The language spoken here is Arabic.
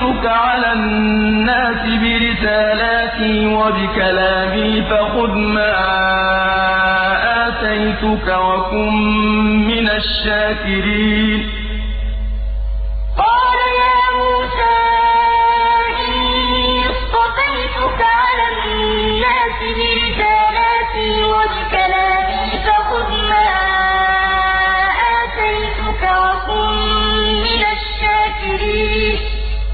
اصْطَفَيْتُكَ عَلَى النَّاسِ بِرِسَالَاتِي وَبِكَلَامِي فَخُذْ مَا آتَيْتُكَ وَكُن مِّنَ الشَّاكِرِينَ